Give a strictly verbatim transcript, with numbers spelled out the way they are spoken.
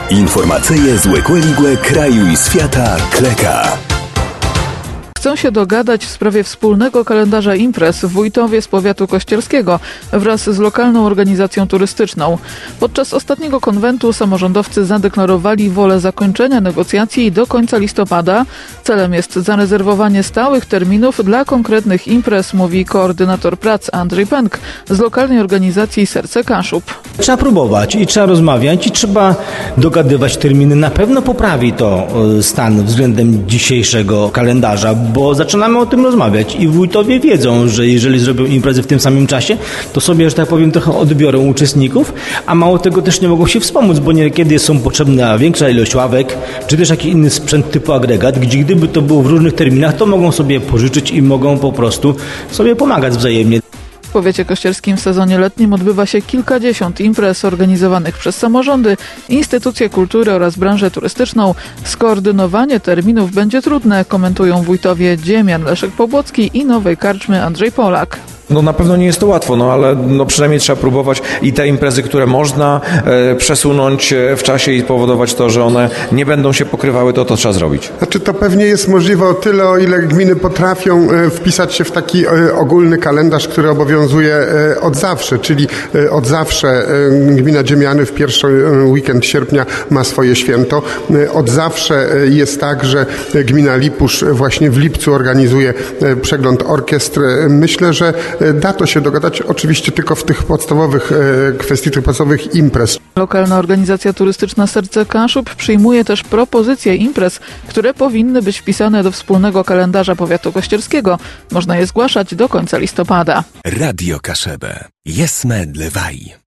Informacyje z Łekłe kraju i świata Kleka. Chcą się dogadać w sprawie wspólnego kalendarza imprez w Wójtowie z powiatu kościerskiego wraz z lokalną organizacją turystyczną. Podczas ostatniego konwentu samorządowcy zadeklarowali wolę zakończenia negocjacji do końca listopada. Celem jest zarezerwowanie stałych terminów dla konkretnych imprez, mówi koordynator prac Andrzej Pęk z lokalnej organizacji Serce Kaszub. Trzeba próbować i trzeba rozmawiać i trzeba dogadywać terminy. Na pewno poprawi to stan względem dzisiejszego kalendarza, bo zaczynamy o tym rozmawiać i wójtowie wiedzą, że jeżeli zrobią imprezy w tym samym czasie, to sobie, że tak powiem, trochę odbiorą uczestników, a mało tego też nie mogą się wspomóc, bo niekiedy są potrzebna większa ilość ławek, czy też jakiś inny sprzęt typu agregat, gdzie gdyby to było w różnych terminach, to mogą sobie pożyczyć i mogą po prostu sobie pomagać wzajemnie. W powiecie kościerskim w sezonie letnim odbywa się kilkadziesiąt imprez organizowanych przez samorządy, instytucje kultury oraz branżę turystyczną. Skoordynowanie terminów będzie trudne, komentują wójtowie Dziemian Leszek-Pobłocki i Nowej Karczmy Andrzej Polak. No na pewno nie jest to łatwo, no ale no przynajmniej trzeba próbować i te imprezy, które można e, przesunąć w czasie i spowodować to, że one nie będą się pokrywały, to to trzeba zrobić. Znaczy to pewnie jest możliwe o tyle, o ile gminy potrafią e, wpisać się w taki e, ogólny kalendarz, który obowiązuje e, od zawsze, czyli e, od zawsze e, gmina Dziemiany w pierwszy e, weekend sierpnia ma swoje święto. E, od zawsze e, jest tak, że gmina Lipusz właśnie w lipcu organizuje e, przegląd orkiestr. E, myślę, że da to się dogadać oczywiście tylko w tych podstawowych e, kwestii, tych podstawowych imprez. Lokalna organizacja turystyczna Serce Kaszub przyjmuje też propozycje imprez, które powinny być wpisane do wspólnego kalendarza powiatu kościerskiego. Można je zgłaszać do końca listopada. Radio Kaszebę. Jesme dlewaj.